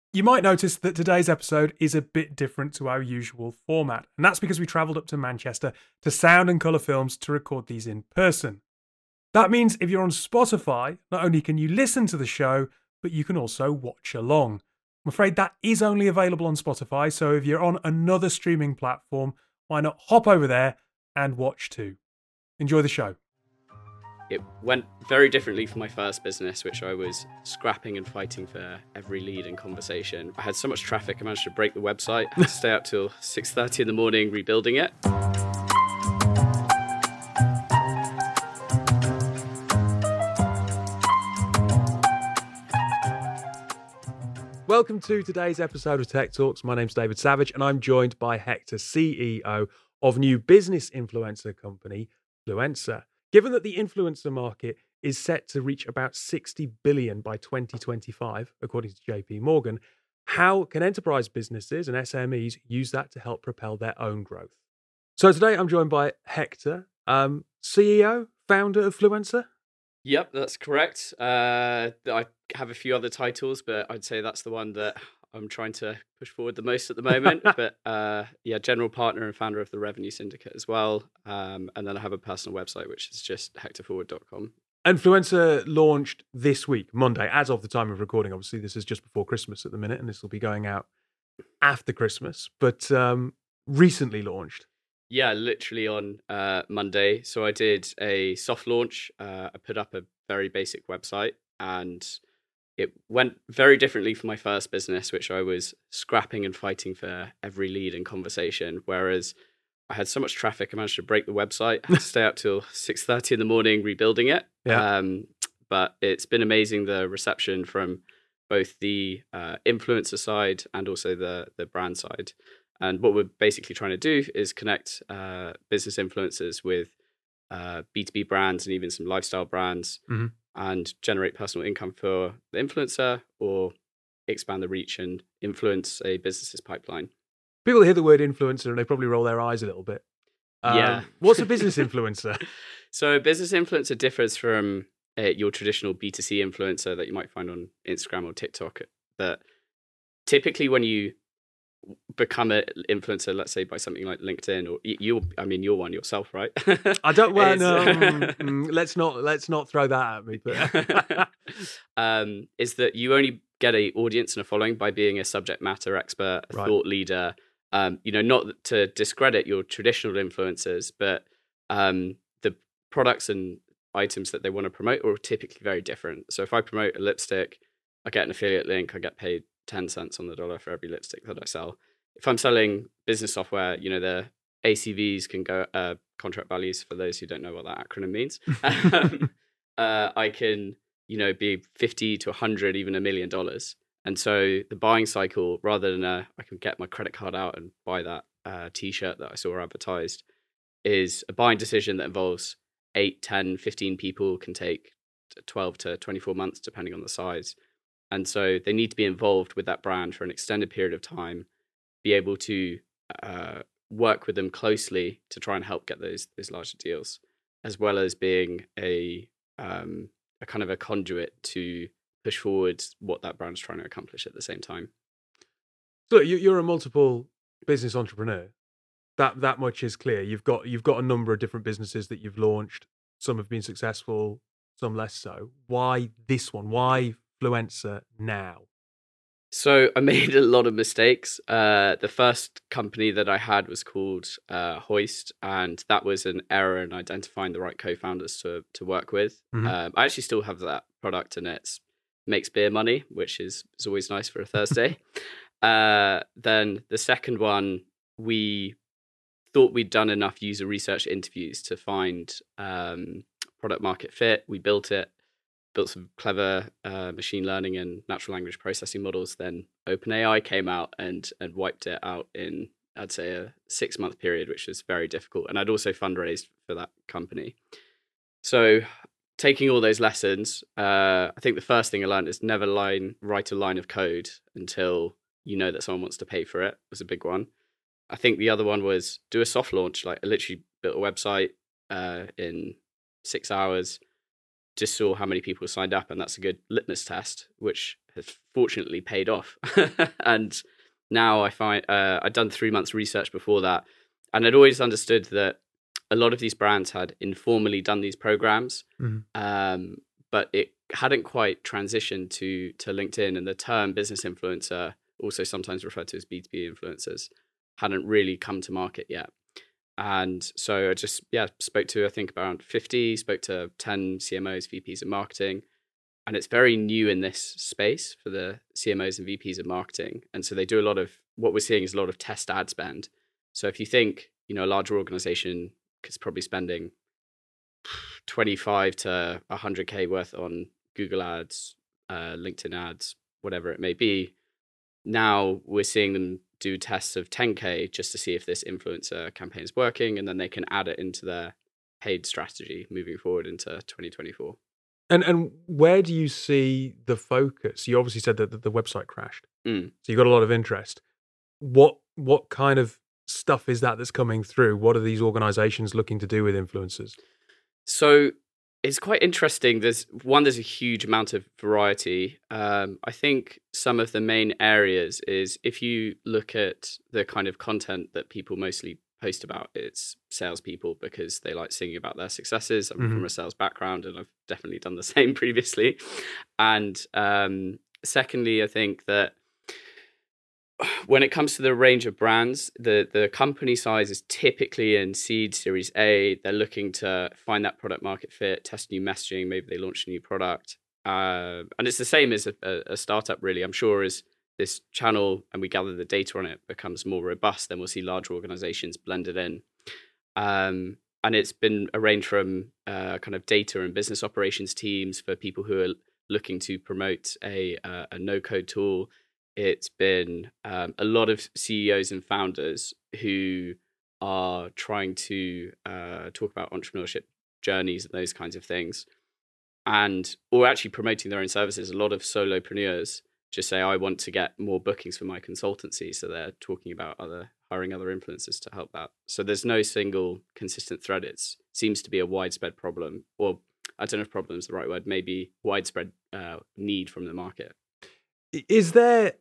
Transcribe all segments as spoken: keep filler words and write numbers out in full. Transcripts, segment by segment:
You might notice that today's episode is a bit different to our usual format, and that's because we travelled up to Manchester to Sound and Colour Films to record these in person. That means if you're on Spotify, not only can you listen to the show, but you can also watch along. I'm afraid that is only available on Spotify, so if you're on another streaming platform, why not hop over there and watch too. Enjoy the show. It went very differently for my first business, which I was scrapping and fighting for every lead and conversation. I had so much traffic, I managed to break the website. I had to stay up till six thirty in the morning rebuilding it. Welcome to today's episode of Tech Talks. My name's David Savage, and I'm joined by Hector, C E O of new business influencer company, Fluencer. Given that the influencer market is set to reach about sixty billion dollars by twenty twenty-five, according to J P Morgan, how can enterprise businesses and S M Es use that to help propel their own growth? So today I'm joined by Hector, um, C E O, founder of Fluencer. Yep, that's correct. Uh, I have a few other titles, but I'd say that's the one that I'm trying to push forward the most at the moment. But uh, yeah, general partner and founder of the Revenue Syndicate as well. Um, and then I have a personal website, which is just hector forward dot com. And Fluencer launched this week, Monday, as of the time of recording. Obviously, this is just before Christmas at the minute, and this will be going out after Christmas, but um, recently launched. Yeah, literally on uh, Monday. So I did a soft launch. Uh, I put up a very basic website, and it went very differently for my first business, which I was scrapping and fighting for every lead and conversation. Whereas I had so much traffic, I managed to break the website. I had to stay up till six thirty in the morning rebuilding it. Yeah. Um, but it's been amazing, the reception from both the uh, influencer side and also the the brand side. And what we're basically trying to do is connect uh, business influencers with uh, B two B brands and even some lifestyle brands, mm-hmm. and generate personal income for the influencer or expand the reach and influence a business's pipeline. People hear the word influencer and they probably roll their eyes a little bit. Um, yeah. What's a business influencer? So a business influencer differs from uh, your traditional B two C influencer that you might find on Instagram or TikTok. That typically when you become an influencer, let's say by something like LinkedIn, or you, I mean, you're one yourself, right? I don't. Well, no. mm, let's not. Let's not throw that at me. But um, is that you only get a audience and a following by being a subject matter expert, a right. thought leader. Um, you know, not to discredit your traditional influencers, but um, the products and items that they want to promote are typically very different. So if I promote a lipstick, I get an affiliate link. I get paid ten cents on the dollar for every lipstick that I sell. If I'm selling business software, you know, the A C Vs can go, uh, contract values, for those who don't know what that acronym means. um, uh, I can, you know, be fifty to a hundred, even a million dollars. And so the buying cycle, rather than uh, I can get my credit card out and buy that uh, t-shirt that I saw advertised, is a buying decision that involves eight, ten, fifteen people, can take twelve to twenty-four months, depending on the size. And so they need to be involved with that brand for an extended period of time, be able to uh, work with them closely to try and help get those those larger deals, as well as being a um, a kind of a conduit to push forward what that brand's trying to accomplish at the same time. So you're a multiple business entrepreneur. That that much is clear. You've got you've got a number of different businesses that you've launched. Some have been successful, some less so. Why this one? Why Fluencer now? So I made a lot of mistakes. Uh, the first company that I had was called uh, Hoist, and that was an error in identifying the right co-founders to to work with. Mm-hmm. Um, I actually still have that product, and it makes beer money, which is, is always nice for a Thursday. uh, then the second one, we thought we'd done enough user research interviews to find um, product market fit. We built it. Built some clever uh, machine learning and natural language processing models. Then OpenAI came out and and wiped it out in, I'd say, a six month period, which was very difficult. And I'd also fundraised for that company. So taking all those lessons, uh, I think the first thing I learned is never line write a line of code until you know that someone wants to pay for it. Was a big one. I think the other one was do a soft launch. Like I literally built a website uh, in six hours. Just saw how many people signed up, and that's a good litmus test, which has fortunately paid off. And now I find uh, I'd done three months research before that, and I'd always understood that a lot of these brands had informally done these programs, Mhm. um, but it hadn't quite transitioned to to LinkedIn, and the term business influencer, also sometimes referred to as B two B influencers, hadn't really come to market yet. And so I just, yeah, spoke to, I think, around fifty, spoke to ten C M Os, V Ps of marketing. And it's very new in this space for the C M Os and V Ps of marketing. And so they do a lot of, what we're seeing is a lot of test ad spend. So if you think, you know, a larger organization is probably spending twenty-five to one hundred K worth on Google ads, uh, LinkedIn ads, whatever it may be. Now we're seeing them do tests of ten K just to see if this influencer campaign is working, and then they can add it into their paid strategy moving forward into twenty twenty-four. And and where do you see the focus? You obviously said that the, the website crashed, Mm. so you got a lot of interest. What what kind of stuff is that that's coming through? What are these organizations looking to do with influencers? So it's quite interesting. There's one, there's a huge amount of variety. Um, I think some of the main areas is if you look at the kind of content that people mostly post about, it's salespeople because they like singing about their successes. I'm Mhm. from a sales background and I've definitely done the same previously. And um, secondly, I think that when it comes to the range of brands, the, the company size is typically in seed, Series A. They're looking to find that product market fit, test new messaging. Maybe they launch a new product. Uh, and it's the same as a, a startup, really. I'm sure as this channel and we gather the data on it becomes more robust, then we'll see larger organizations blended in. Um, and it's been a range from uh, kind of data and business operations teams for people who are looking to promote a, uh, a no-code tool. It's been um, a lot of C E Os and founders who are trying to uh, talk about entrepreneurship journeys and those kinds of things, and or actually promoting their own services. A lot of solopreneurs just say, "I want to get more bookings for my consultancy," so they're talking about other hiring other influencers to help that. So there's no single consistent thread. It seems to be a widespread problem, or I don't know if problem is the right word. Maybe widespread uh, need from the market. Is there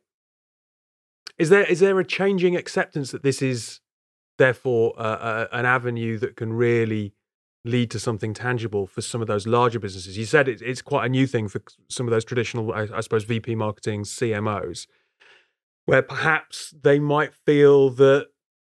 is there is there a changing acceptance that this is therefore uh, uh, an avenue that can really lead to something tangible for some of those larger businesses? You said it, it's quite a new thing for some of those traditional, I, I suppose, V P marketing C M Os, where perhaps they might feel that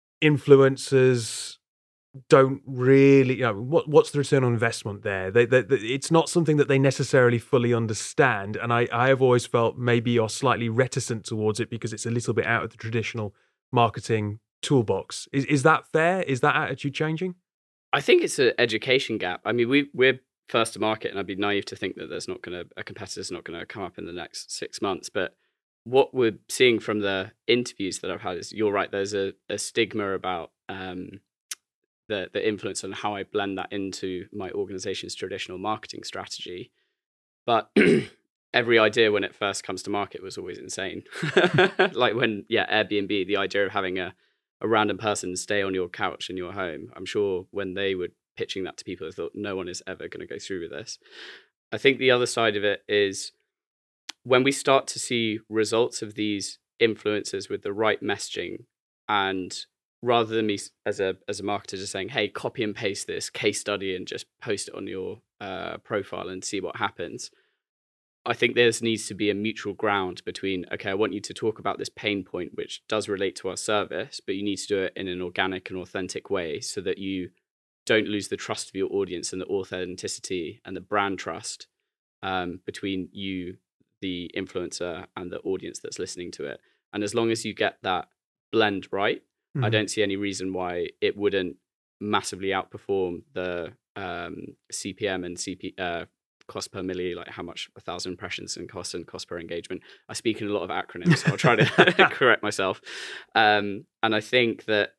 influencers don't really, you know, what what's the return on investment there? They, they, they, it's not something that they necessarily fully understand, and I, I have always felt maybe are slightly reticent towards it because it's a little bit out of the traditional marketing toolbox. Is is that fair? Is that attitude changing? I think it's an education gap. I mean, we we're first to market, and I'd be naive to think that there's not going to a competitor's not going to come up in the next six months. But what we're seeing from the interviews that I've had is, you're right. There's a, a stigma about um, the the influence and how I blend that into my organization's traditional marketing strategy. But every idea when it first comes to market was always insane. Like when, yeah, Airbnb, the idea of having a, a random person stay on your couch in your home. I'm sure when they were pitching that to people, they thought no one is ever going to go through with this. I think the other side of it is when we start to see results of these influencers with the right messaging, and rather than me as a as a marketer just saying, hey, copy and paste this case study and just post it on your uh, profile and see what happens. I think there needs to be a mutual ground between, okay, I want you to talk about this pain point, which does relate to our service, but you need to do it in an organic and authentic way so that you don't lose the trust of your audience and the authenticity and the brand trust um, between you, the influencer, and the audience that's listening to it. And as long as you get that blend right, mm-hmm. I don't see any reason why it wouldn't massively outperform the um, C P M and C P uh, cost per milli, like how much a thousand impressions and cost and cost per engagement. I speak in a lot of acronyms, so I'll try to correct myself. Um, and I think that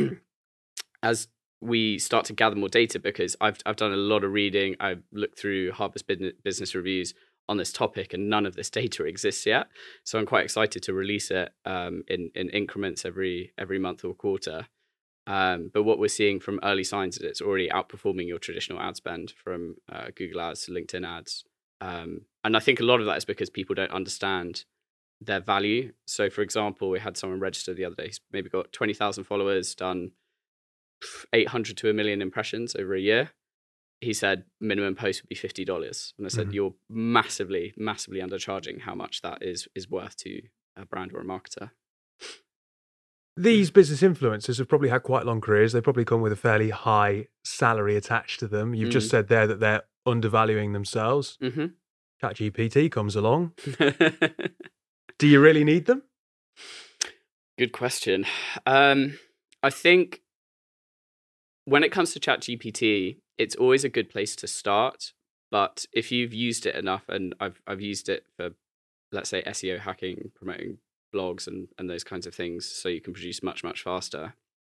as we start to gather more data, because I've I've done a lot of reading, I've looked through Harvard's business reviews on this topic, and none of this data exists yet. So I'm quite excited to release it um, in in increments every every month or quarter. Um, but what we're seeing from early signs is it's already outperforming your traditional ad spend, from uh, Google ads to LinkedIn ads Um, and I think a lot of that is because people don't understand their value. So, for example, we had someone register the other day, he's maybe got twenty thousand followers, done eight hundred to a million impressions over a year. He said minimum post would be fifty dollars. And I said, Mhm. you're massively, massively undercharging how much that is is worth to a brand or a marketer. These business influencers have probably had quite long careers. They probably come with a fairly high salary attached to them. You've just Mm. said there that they're undervaluing themselves. Mm-hmm. ChatGPT comes along. Do you really need them? Good question. Um, I think when it comes to ChatGPT, it's always a good place to start. But if you've used it enough, and I've I've used it for, let's say, S E O hacking, promoting blogs and, and those kinds of things, so you can produce much, much faster,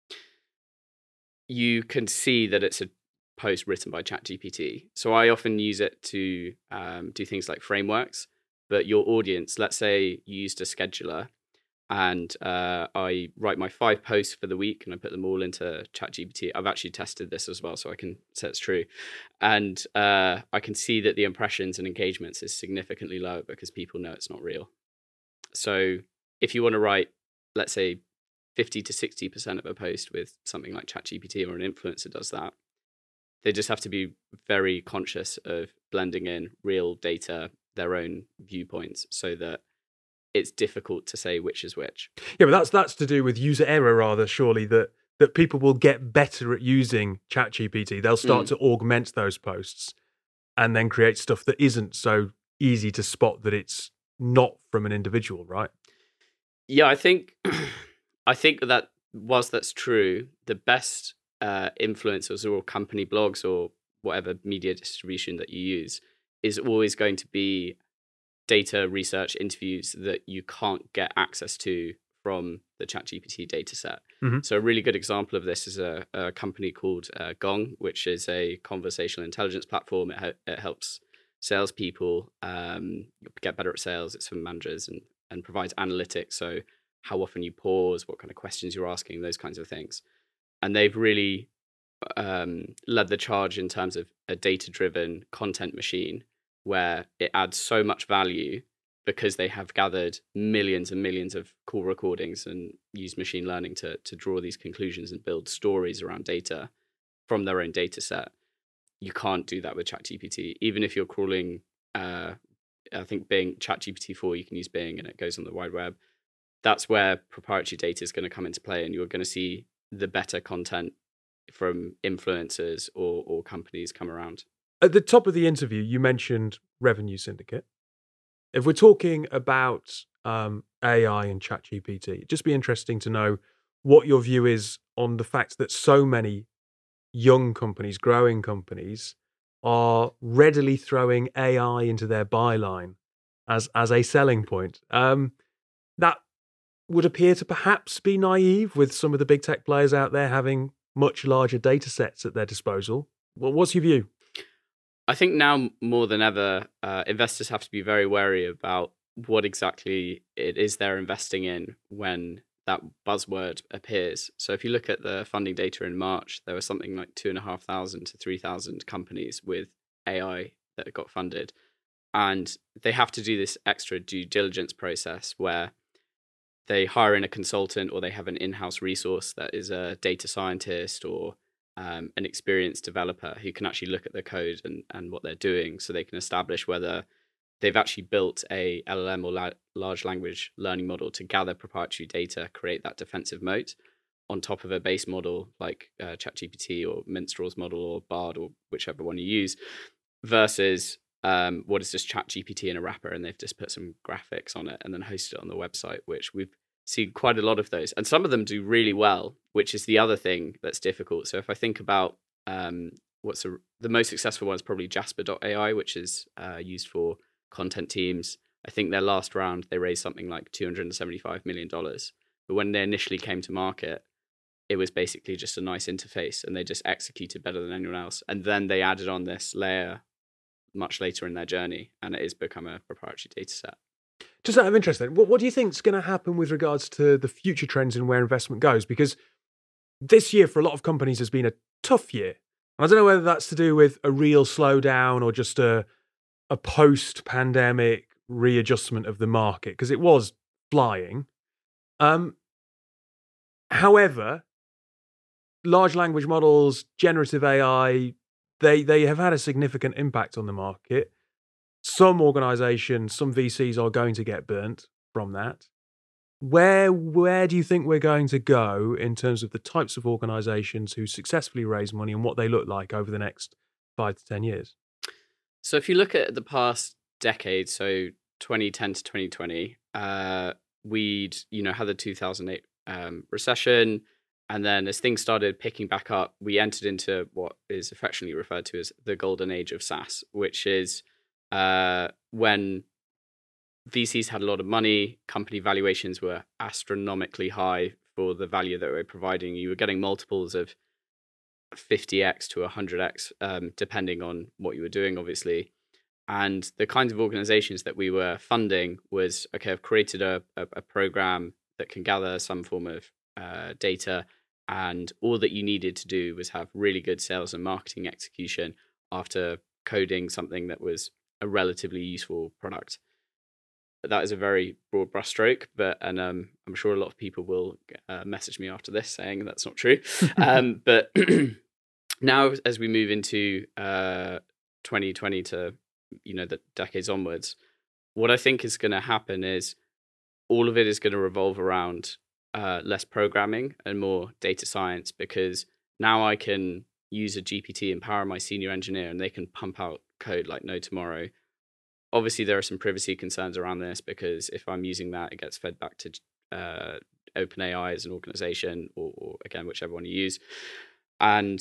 you can see that it's a post written by ChatGPT. So I often use it to um, do things like frameworks. But your audience, let's say you used a scheduler, and uh, I write my five posts for the week and I put them all into ChatGPT. I've actually tested this as well, so I can say it's true. And uh, I can see that the impressions and engagements is significantly lower because people know it's not real. So if you want to write, let's say, fifty to sixty percent of a post with something like ChatGPT, or an influencer does that, they just have to be very conscious of blending in real data, their own viewpoints, so that it's difficult to say which is which. Yeah, but that's that's to do with user error, rather, surely, that that people will get better at using ChatGPT. They'll start Mm. to augment those posts and then create stuff that isn't so easy to spot that it's not from an individual, right? Yeah, I think I think that whilst that's true, the best uh, influencers or company blogs or whatever media distribution that you use is always going to be data research interviews that you can't get access to from the ChatGPT dataset. Mhm. So a really good example of this is a, a company called uh, Gong, which is a conversational intelligence platform. It, he- it helps salespeople um, get better at sales. It's for managers, and, and provides analytics. So how often you pause, what kind of questions you're asking, those kinds of things. And they've really um, led the charge in terms of a data-driven content machine, where it adds so much value because they have gathered millions and millions of call recordings and used machine learning to to draw these conclusions and build stories around data from their own data set. You can't do that with ChatGPT. Even if you're crawling, uh, I think Bing, ChatGPT four, you can use Bing and it goes on the wide web. That's where proprietary data is going to come into play, and you're going to see the better content from influencers or, or companies come around. At the top of the interview, you mentioned Revenue Syndicate. If we're talking about um, A I and ChatGPT, it'd just be interesting to know what your view is on the fact that so many young companies, growing companies, are readily throwing A I into their byline as as a selling point. Um, that would appear to perhaps be naive, with some of the big tech players out there having much larger data sets at their disposal. Well, what's your view? I think now more than ever, uh, investors have to be very wary about what exactly it is they're investing in when that buzzword appears. So if you look at the funding data in March, there was something like two and a half thousand to three thousand companies with A I that got funded. And they have to do this extra due diligence process where they hire in a consultant, or they have an in-house resource that is a data scientist or um, an experienced developer who can actually look at the code and, and what they're doing, so they can establish whether they've actually built a L L M or la- large language learning model to gather proprietary data, create that defensive moat on top of a base model like uh, ChatGPT or Minstrel's model or Bard or whichever one you use, versus um, what is just ChatGPT in a wrapper and they've just put some graphics on it and then hosted it on the website, which we've seen quite a lot of those. And some of them do really well, which is the other thing that's difficult. So if I think about um, what's a, the most successful one is probably Jasper dot A I, which is uh, used for content teams. I think their last round, they raised something like two hundred seventy-five million dollars. But when they initially came to market, it was basically just a nice interface and they just executed better than anyone else. And then they added on this layer much later in their journey, and it has become a proprietary data set. Just out of interest then, what, what do you think is going to happen with regards to the future trends and where investment goes? Because this year for a lot of companies has been a tough year. And I don't know whether that's to do with a real slowdown or just a a post-pandemic readjustment of the market because it was flying. Um, however, large language models, generative A I, they they have had a significant impact on the market. Some organizations, some V Cs are going to get burnt from that. Where where do you think we're going to go in terms of the types of organizations who successfully raise money and what they look like over the next five to ten years? So if you look at the past decade, so twenty ten to twenty twenty, uh, we'd, you know, had the two thousand eight um, recession. And then as things started picking back up, we entered into what is affectionately referred to as the golden age of SaaS, which is uh, when V Cs had a lot of money, company valuations were astronomically high for the value that we're providing. You were getting multiples of fifty x to one hundred x, um, depending on what you were doing, obviously. And the kinds of organizations that we were funding was, okay, I've created a, a, a program that can gather some form of uh, data, and all that you needed to do was have really good sales and marketing execution after coding something that was a relatively useful product. That is a very broad brushstroke, but and um, I'm sure a lot of people will uh, message me after this saying that's not true. um, but now, as we move into uh, twenty twenty to you know the decades onwards, what I think is going to happen is all of it is going to revolve around uh, less programming and more data science, because now I can use a G P T, empower my senior engineer, and they can pump out code like no tomorrow. Obviously, there are some privacy concerns around this, because if I'm using that, it gets fed back to uh, OpenAI as an organization, or, or again, whichever one you use. And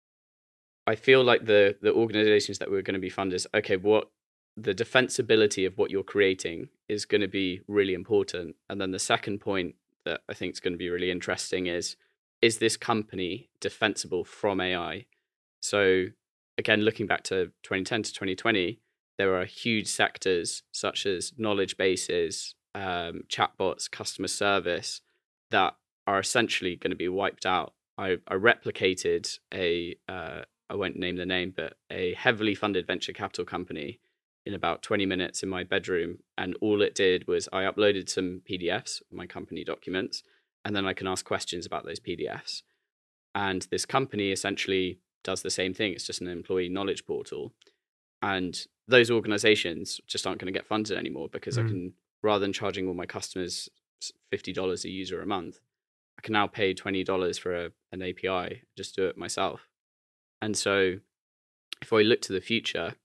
I feel like the the organizations that we're going to be funded is, okay, what the defensibility of what you're creating is going to be really important. And then the second point that I think is going to be really interesting is, is this company defensible from A I? So again, looking back to twenty ten to twenty twenty, there are huge sectors such as knowledge bases, um, chatbots, customer service that are essentially going to be wiped out. I, I replicated a, uh, I won't name the name, but a heavily funded venture capital company in about twenty minutes in my bedroom. And all it did was I uploaded some P D Fs, my company documents, and then I can ask questions about those P D Fs. And this company essentially does the same thing. It's just an employee knowledge portal. And those organizations just aren't going to get funded anymore, because mm. I can, rather than charging all my customers fifty dollars a user a month, I can now pay twenty dollars for a, an A P I, just do it myself. And so if I look to the future,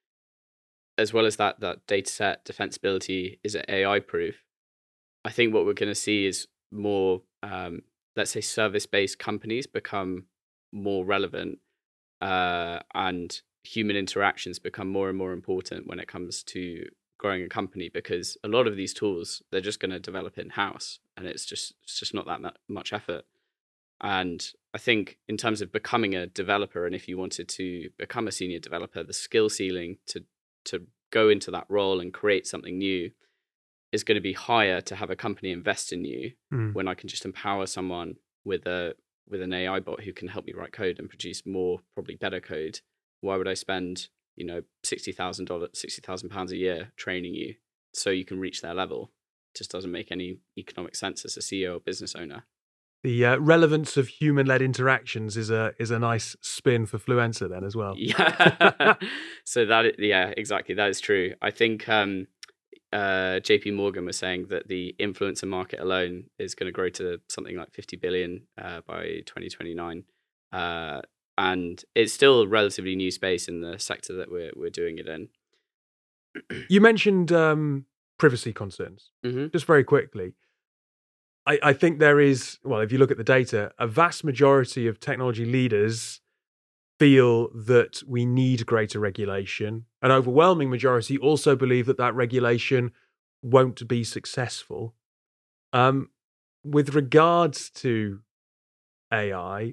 as well as that, that data set defensibility, is it A I proof? I think what we're going to see is more, um, let's say, service-based companies become more relevant, uh, and human interactions become more and more important when it comes to growing a company, because a lot of these tools, they're just going to develop in-house, and it's just it's just not that much effort. And I think in terms of becoming a developer, and if you wanted to become a senior developer, the skill ceiling to to go into that role and create something new is going to be higher to have a company invest in you, mm. when I can just empower someone with a with an A I bot who can help me write code and produce more, probably better code. Why would I spend, you know, sixty thousand dollars, sixty thousand pounds a year training you so you can reach their level? It just doesn't make any economic sense as a C E O or business owner. The uh, relevance of human-led interactions is a is a nice spin for Fluencer then as well. Yeah. So that, yeah, exactly. That is true. I think um, uh, J P Morgan was saying that the influencer market alone is going to grow to something like fifty billion uh, by twenty twenty-nine. Uh, and it's still a relatively new space in the sector that we're we're doing it in. You mentioned um, privacy concerns. Mm-hmm. Just very quickly. I, I think there is, well, if you look at the data, a vast majority of technology leaders feel that we need greater regulation. An overwhelming majority also believe that that regulation won't be successful. Um, with regards to A I,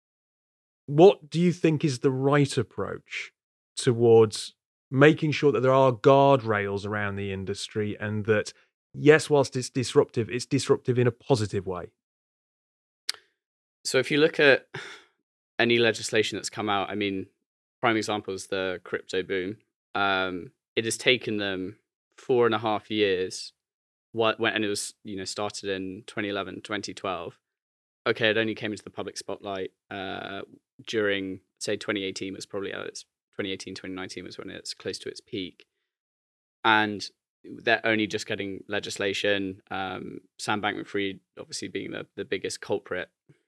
what do you think is the right approach towards making sure that there are guardrails around the industry, and that, yes, whilst it's disruptive, it's disruptive in a positive way? So if you look at any legislation that's come out, I mean, prime example is the crypto boom. Um, it has taken them four and a half years. What when and it was you know started in twenty eleven, twenty twelve. Okay, it only came into the public spotlight uh, during, say, twenty eighteen was probably at its twenty eighteen, twenty nineteen was when it's close to its peak. And they're only just getting legislation. Um, Sam Bankman-Fried obviously being the, the biggest culprit.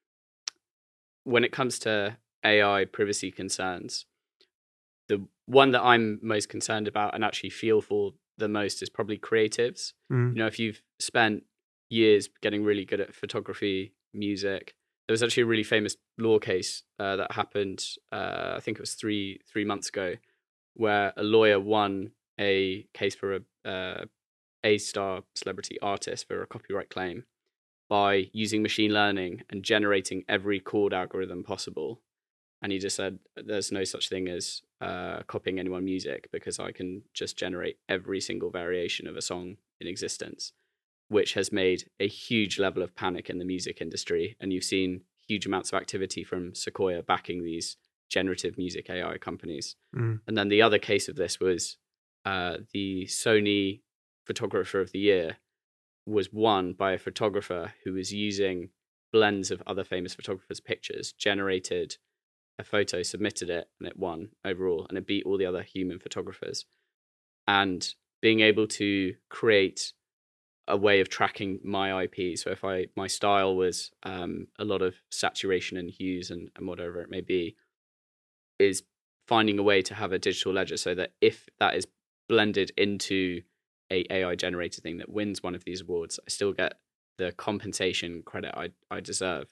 When it comes to A I privacy concerns, the one that I'm most concerned about and actually feel for the most is probably creatives. Mm. You know, if you've spent years getting really good at photography, music, there was actually a really famous law case uh, that happened, uh, I think it was three three months ago, where a lawyer won a case for a uh, A-star celebrity artist for a copyright claim by using machine learning and generating every chord algorithm possible. And he just said, there's no such thing as uh, copying anyone's music because I can just generate every single variation of a song in existence, which has made a huge level of panic in the music industry. And you've seen huge amounts of activity from Sequoia backing these generative music A I companies. Mm. And then the other case of this was uh, the Sony Photographer of the Year was won by a photographer who was using blends of other famous photographers' pictures, generated a photo, submitted it, and it won overall, and it beat all the other human photographers. And being able to create a way of tracking my I P. So if I my style was um, a lot of saturation and hues and, and whatever it may be, is finding a way to have a digital ledger so that if that is blended into a AI generated thing that wins one of these awards, I still get the compensation credit I, I deserve.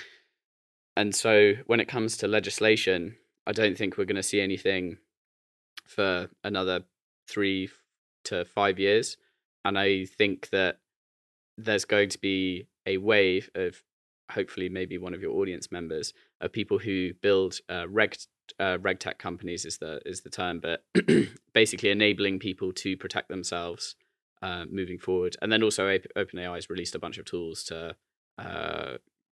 And so when it comes to legislation, I don't think we're going to see anything for another three to five years. And I think that there's going to be a wave of, hopefully maybe one of your audience members, of people who build uh, reg uh, reg tech companies is the is the term, but basically enabling people to protect themselves uh, moving forward. And then also OpenAI has released a bunch of tools to uh,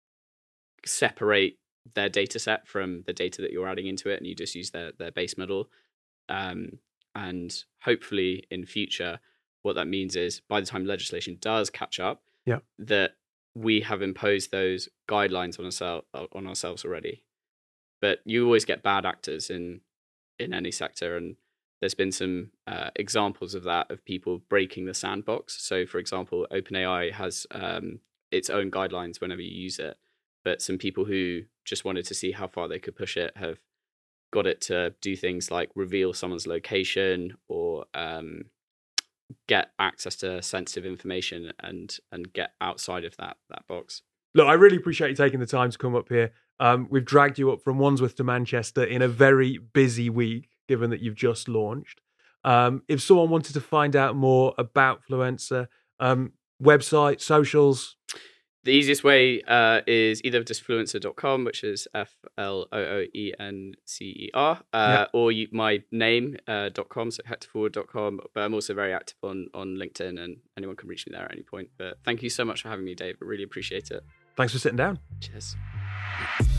separate their data set from the data that you're adding into it, and you just use their their base model. Um, and hopefully in future, what that means is by the time legislation does catch up, yeah. that we have imposed those guidelines on ourselves on ourselves already. But you always get bad actors in in any sector, and there's been some uh, examples of that, of people breaking the sandbox. So, for example, OpenAI has um, its own guidelines whenever you use it, but some people who just wanted to see how far they could push it have got it to do things like reveal someone's location or um, get access to sensitive information and and get outside of that that box. Look, I really appreciate you taking the time to come up here. Um, we've dragged you up from Wandsworth to Manchester in a very busy week, given that you've just launched. Um, if someone wanted to find out more about Fluencer, um, website, socials. The easiest way uh, is either just fluencer dot com, which is F L O O E N C E R, uh, yeah. or you, my name uh, .com, so hector forward dot com. But I'm also very active on, on LinkedIn, and anyone can reach me there at any point. But thank you so much for having me, Dave. I really appreciate it. Thanks for sitting down. Cheers.